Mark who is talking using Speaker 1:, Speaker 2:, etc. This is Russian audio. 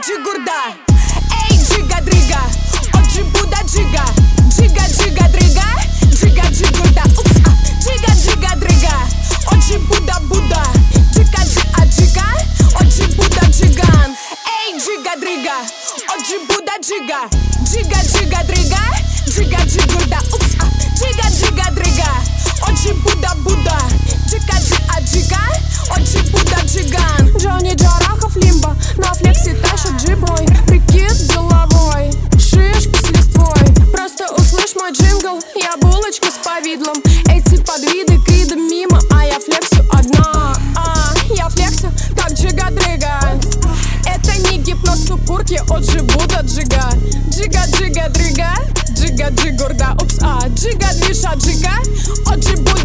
Speaker 1: Джигурда. Эй, джига-дрига, оджи буда джига. Джига-джига-дрига, джига-джигурда. Упс, джига-джига-дрига, оджи буда-буда. Джига-джига, оджи буда-джиган. Эй, джига-дрига, оджи буда джига. Джига-джига-дрига, джига-джигурда. Упс, джига-джига-дрига, оджи буда-буда. Джига-джига, оджи буда-джиган. Джонни Джарахов лимба, на флексе тащит джип мой. Прикид деловой, шишки с листвой. Просто услышь мой джингл, я булочка с повидлом. Эти подвиды кидом мимо, а я флексю одна. Я флексю, как джига-дрига. Это не гипноз сукурки, оджи буда джига. Джига-джига-дрига, джига-джигурда. Упс, джига-двиша джига, оджи буда.